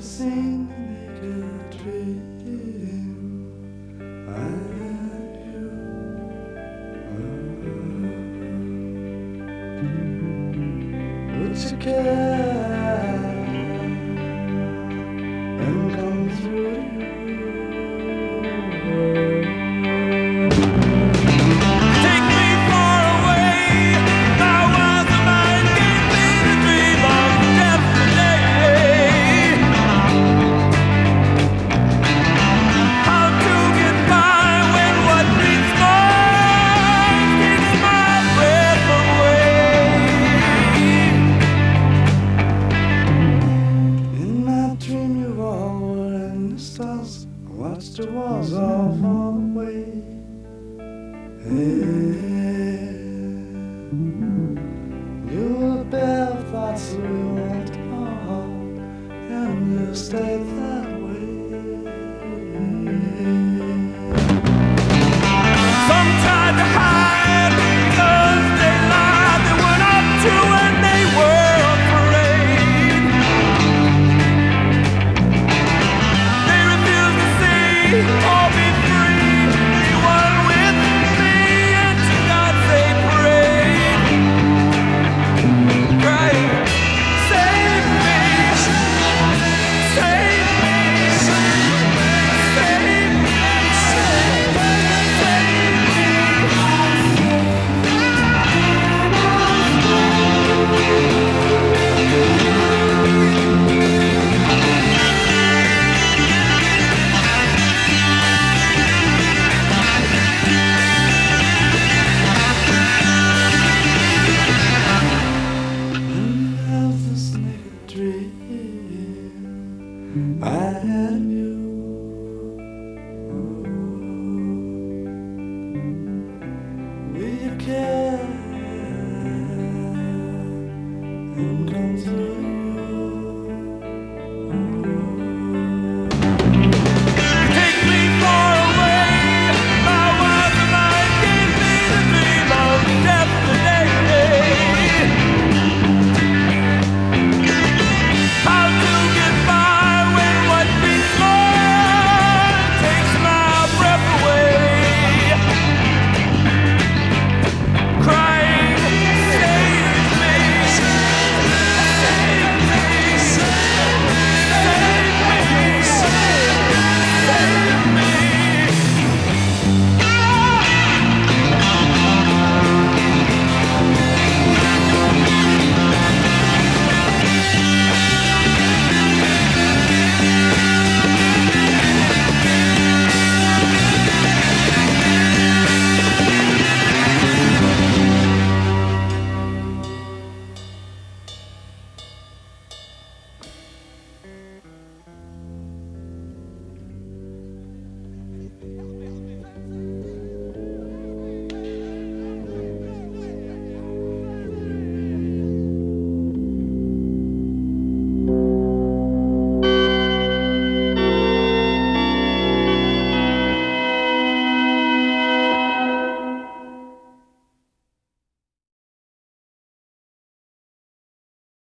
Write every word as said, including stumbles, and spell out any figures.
sing like a dream. I had you. Oh. Would you care and come through you? Take me far away. My wise mind gave me the dream of destiny. How to get by when what means most takes my breath away. In my dream you all were in the stars. I watched the walls all fall away. Hey.